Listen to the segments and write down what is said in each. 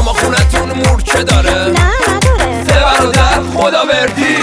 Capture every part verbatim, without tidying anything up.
شما خونتون مورچه داره؟ نه نداره. سه برادر خداوردی.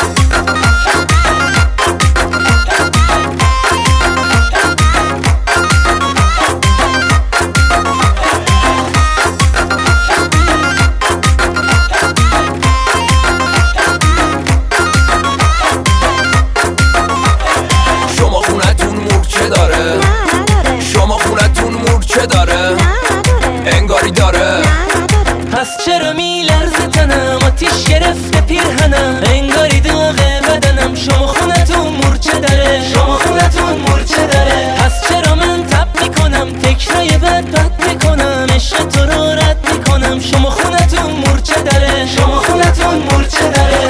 شما خونتون مورچه داره؟ نه نداره. شما خونتون مورچه داره؟ نه نداره. انگاری داره. نه نداره. پس چرا میلرزه تنم، آتیش گرفته پیرهنم، انگاری داغه بدنم. شما خونتون مورچه داره، شما خونتون مورچه داره. پس چرا من تب میکنم، فکرای بد بد میکنم، عشق تو رو رد میکنم. شما خونتون مورچه داره، شما خونتون مورچه داره.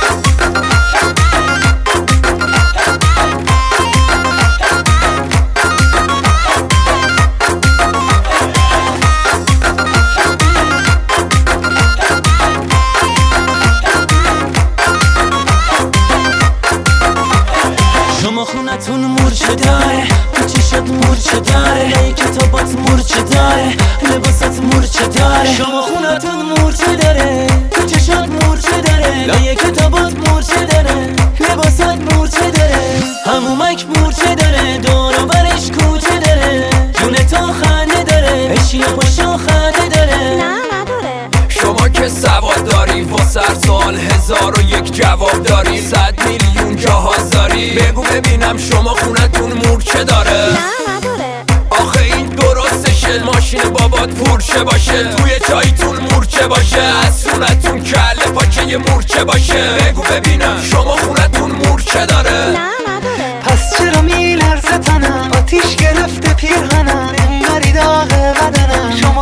شما خونتون مورچه داره، تو چشات مورچه داره، کتابات مورچه داره، لباسات مورچه داره. شما خونتون مورچه داره، تو چشات مورچه داره، لایه کتابات مورچه داره، لباسات مورچه داره. همومک مورچه داره، دور و برش کوچه داره، جون تو خنده داره، اشیا پاشا خنده داره. نه نداره. شما که سواد داری، واسه هر سوال هزار و یک جواب داری، صد میلیون جهاز داری. بگو ببینم شما خونتون مورچه داره؟ نه نداره. آخه این درستشه، ماشین بابات پورشه باشه، توی چایتون مورچه باشه، از خونتون کله پاچه یه مورچه باشه. بگو ببینم شما خونتون مورچه داره؟ نه نداره. پس چرا میلرزه تنم، آتیش گرفته پیرهنم، انگاری داغه بدنم. شما